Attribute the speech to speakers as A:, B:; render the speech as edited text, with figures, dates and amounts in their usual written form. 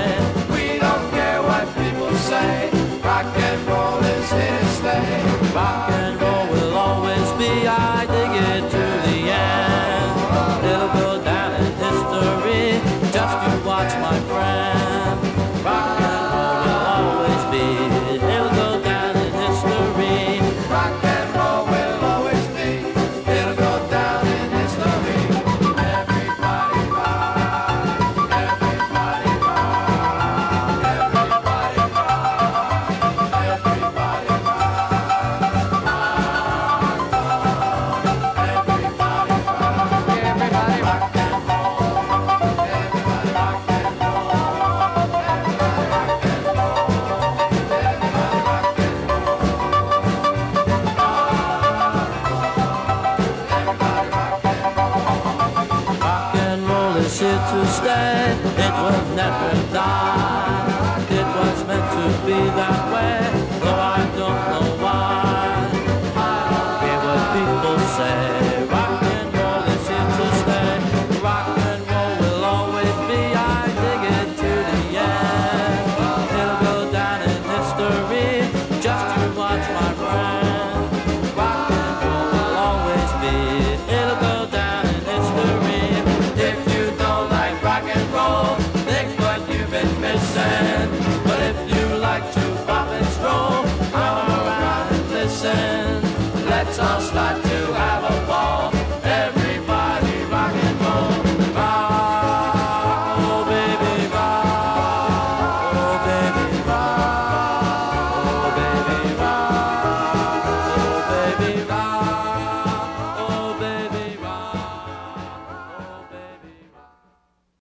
A: We don't care what people say. Rock and roll is here to stay.
B: Rock and roll will always be, I dig it to the end. It'll go down in history, just you watch my friend. Rock and roll will always be, it'll go down in history.
A: Rock and roll will always be, it'll go down in history. Everybody rock, everybody rock, everybody rock, everybody
B: Is here to stay, it will never die. It was meant to be that way, though I don't know why. I don't care what people say. Rock and roll is here to stay. Rock and roll will always be, I dig it to the end. It'll go down in history, just you watch my friend. Rock and roll will always be, it'll go down in history.
A: If you don't like rock and roll, think what you've been missing.
B: But if you like to pop and stroll, come around and listen.
A: Let's all start